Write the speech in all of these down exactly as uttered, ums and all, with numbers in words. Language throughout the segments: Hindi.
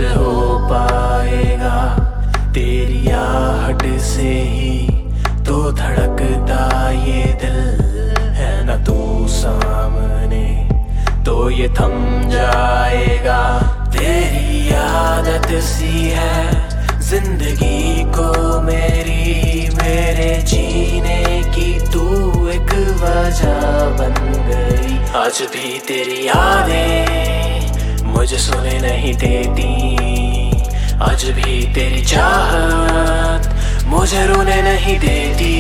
तुझसे हो पाएगा। तेरी आहट से ही तो धड़कता ये दिल है ना, तू सामने तो ये थम जाएगा। तेरी आदत सी है जिंदगी को मेरी, मेरे जीने की तू एक वजह बन गई। आज भी तेरी यादें मुझे सोने नहीं देती, आज भी तेरी चाहत मुझे रोने नहीं देती,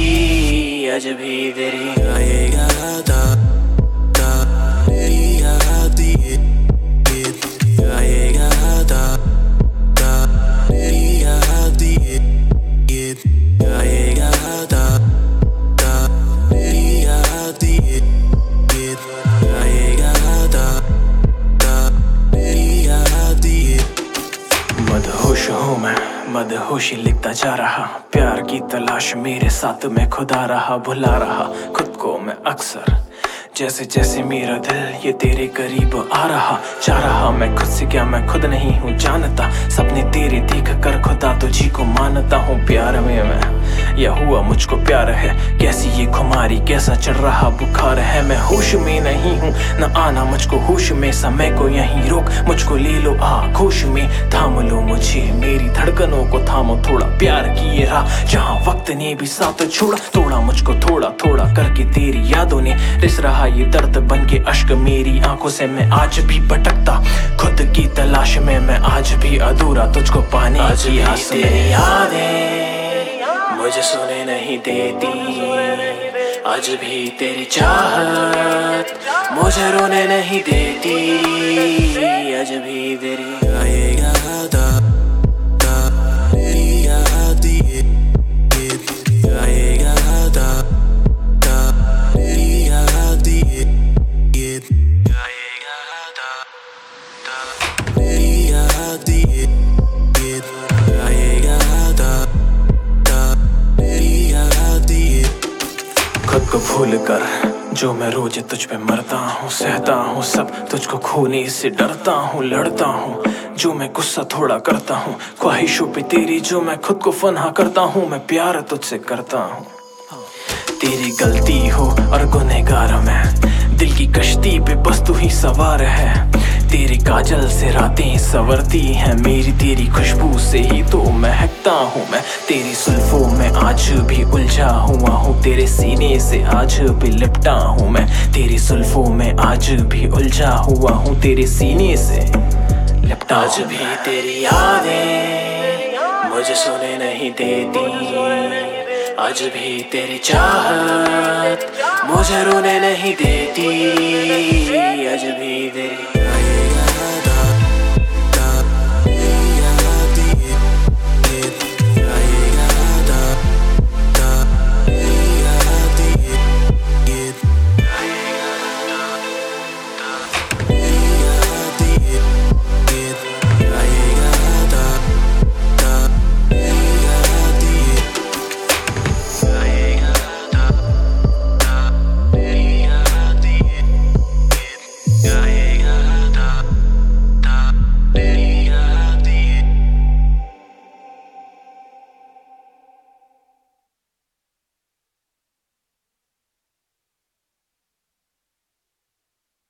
आज भी तेरी आएगा दा, दा, तेरी याद ये, ये आएगा दा, दा, तेरी याद ये, ये आएगा दा, दा, तेरी याद ये, ये आएगा दा, दा, तेरी याद ये। मदहोश हूँ मैं, मदहोशी लिखता जा रहा, प्यार की तलाश मेरे साथ में खुदा रहा, भुला रहा खुद को मैं अक्सर। जैसे जैसे मेरा दिल ये तेरे करीब आ रहा, चाह रहा मैं खुद से क्या मैं खुद नहीं हूँ जानता। सपने तेरे देख कर खुदा तुझी को मानता हूँ। प्यार में मैं या हुआ मुझको प्यार है, कैसी ये खुमारी कैसा चढ़ रहा बुखार है। मैं होश में नहीं हूँ न आना मुझको होश में, समय को यहीं रोक मुझको ले लो आगोश में। थाम लो मुझे मेरी धड़कनों को थामो, थोड़ा प्यार की ये राह जहाँ वक्त ने भी साथ छोड़ा। तोड़ा मुझको थोड़ा थोड़ा करके तेरी यादों ने, रिस रहा ये दर्द बन के अश्क मेरी आंखों से। मैं आज भी भटकता खुद की तलाश में, मैं आज भी अधूरा तुझको पाने की आस में। तेरी यादें मुझे सोने नहीं देती, आज भी तेरी चाहत मुझे रोने नहीं देती, आज भी तेरी आएगा दा, दा, तेरी याद ये, ये आएगा दा, दा, तेरी याद ये, ये आएगा दा, दा, तेरी याद ये, ये आएगा दा, दा, तेरी याद ये। खुद को भूल कर जो मैं रोज तुझ पे मरता हूँ, सहता हूँ सब तुझको खोने से डरता हूँ, लड़ता हूँ जो मैं गुस्सा थोड़ा करता हूँ, ख्वाहिशों पे तेरी जो मैं खुद को फना करता हूँ। मैं प्यार तुझसे करता हूँ, तेरी गलती हो और गुनहगार मैं, दिल की कश्ती पे बस तू ही सवार है। तेरे काजल से रातें संवरती हैं मेरी, तेरी खुशबू से ही तो महकता हूँ मैं। तेरी सुल्फों में आज भी उलझा हुआ हूँ, तेरे सीने से आज भी लिपटा हूँ मैं। तेरी सुल्फों में आज भी उलझा हुआ हूँ, तेरे सीने से लिपटा। आज भी तेरी यादें मुझे सोने नहीं देती, आज भी तेरी चाहत मुझे रोने नहीं देती, आज भी तेरी